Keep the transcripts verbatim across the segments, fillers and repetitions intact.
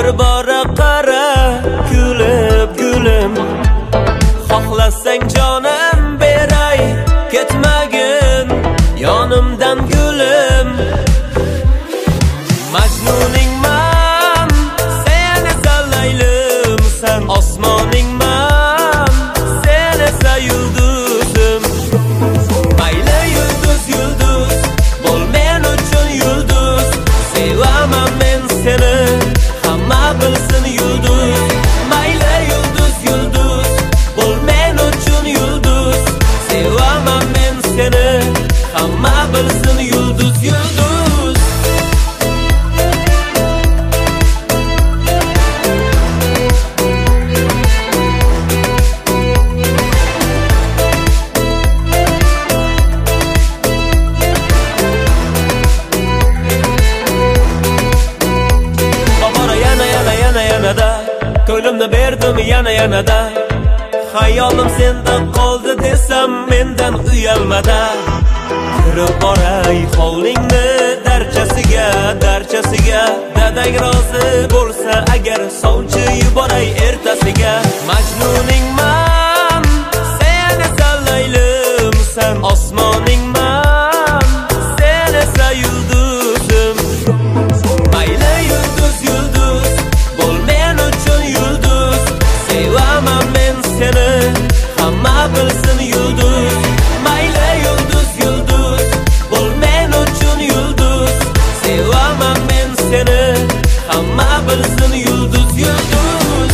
bir bora qara kulib gulim xohlasang jonim beray ketmagin yonimdan gulim Majnuningman sen esa laylimsan osmoningman sen esa yulduzim mayli yulduz yulduz bo'l men uchun yulduz sevaman men seni hamma bilsin yulduz mayli yulduz yulduz bo'l men uchun yulduz sevaman men seni hamma bilsin yulduz yulduz Ko'limni berdim yana yanada Hayolim senda qoldi desam mendan uyalmada Kirib boray hovlingni darchasiga darchasiga Dadang rozi bo'lsa agar sovchi yuboray ertasiga Majnuningman sen esa laylimsan osmoningman sen esa yulduzim mayli yulduz yulduz bo'l men uchun yulduz sevaman men seni hamma bilsin yulduz mayli yulduz yulduz bo'l men uchun yulduz sevaman men seni hamma bilsin yulduz yulduz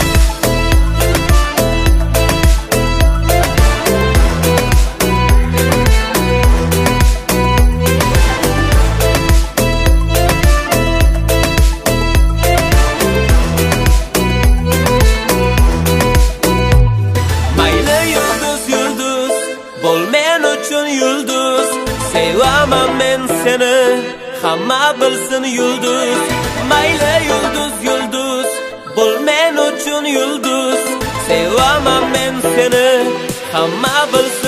Bo'l men uchun yulduz sevaman men seni hamma bilsin yulduz mayli yulduz yulduz bo'l men uchun yulduz sevaman men seni hamma bilsin